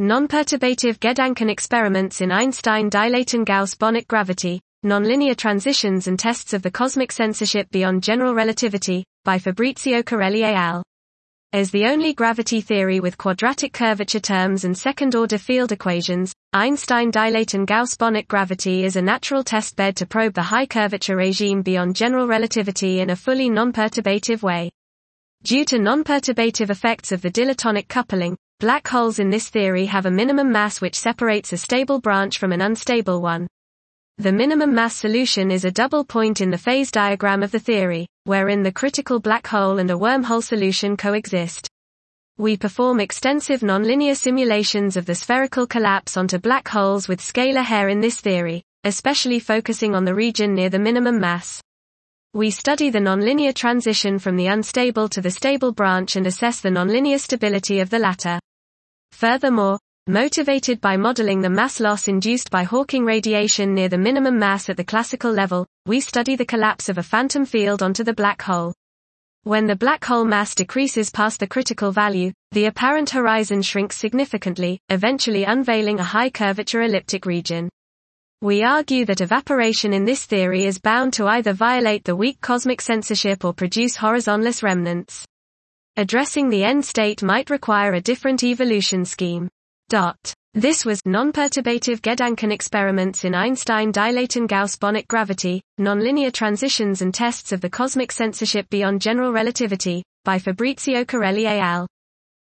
Non-perturbative Gedanken experiments in Einstein-Dilaton-Gauss-Bonnet gravity, nonlinear transitions and tests of the cosmic censorship beyond general relativity, by Fabrizio Corelli et al. As the only gravity theory with quadratic curvature terms and second-order field equations, Einstein-Dilaton-Gauss-Bonnet gravity is a natural testbed to probe the high curvature regime beyond general relativity in a fully non-perturbative way. Due to non-perturbative effects of the dilatonic coupling, black holes in this theory have a minimum mass which separates a stable branch from an unstable one. The minimum mass solution is a double point in the phase diagram of the theory, wherein the critical black hole and a wormhole solution coexist. We perform extensive nonlinear simulations of the spherical collapse onto black holes with scalar hair in this theory, especially focusing on the region near the minimum mass. We study the nonlinear transition from the unstable to the stable branch and assess the nonlinear stability of the latter. Furthermore, motivated by modeling the mass loss induced by Hawking radiation near the minimum mass at the classical level, we study the collapse of a phantom field onto the black hole. When the black hole mass decreases past the critical value, the apparent horizon shrinks significantly, eventually unveiling a high curvature elliptic region. We argue that evaporation in this theory is bound to either violate the weak cosmic censorship or produce horizonless remnants. Addressing the end state might require a different evolution scheme. This was Non-Perturbative Gedanken Experiments in Einstein-Dilaton-Gauss-Bonnet Gravity, Nonlinear Transitions and Tests of the Cosmic Censorship Beyond General Relativity, by Fabrizio Corelli et al.